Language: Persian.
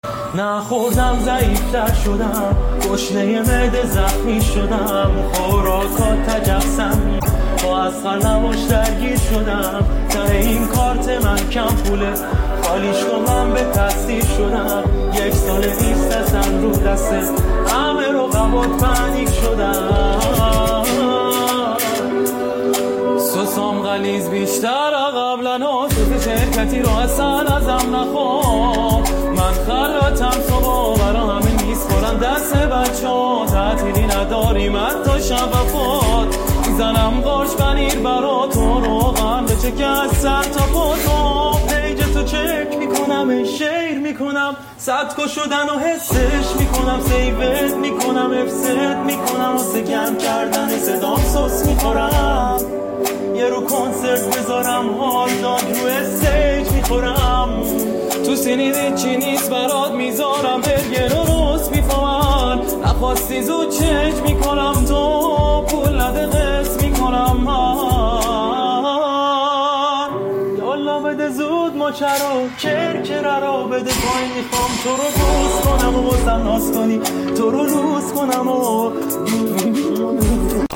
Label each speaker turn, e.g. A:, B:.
A: نخوردم ضعیفتر شدم، گشنه معده زخمی شدم، خوراکات تجسمی با اسخر نباش درگیر شدم. ته این کارت من کم پوله، خالیش کن من به تصدیر شدم. 1 سال نیست اصلا رو دسته، همه رو قبات پنیک شدم. سوسام غلیظ بیشتر قبلا، سوز شرکتی رو اصلا ازم نخواد. من خلوتم صبح برا همه نیست خورن دست بچه ها، تعطیلی نداریم حتی شب وفات. میزنم قارش پنیر برا تو، روغن به چک از سر تا پاتو. پیج تو چک میکنم، شیر میکنم، صدکو شدن و حسش میکنم، سیوت میکنم، افست میکنم، واسه کم کردن صدام سوس میخورم. یه رو کنسرت بذارم حال داد، رو استیج میخورم. تو سینید چی نیست برات میذارم، برگر و روز میفهمن. نخواستی زود چنج میکنم، تو پول نده قسط میکنم من. یالا بده زود مچرو، کرکره رو بده پایین. میخوام تو رو بوس کنم و بازم ناز کنی، تو رو لوس کنم و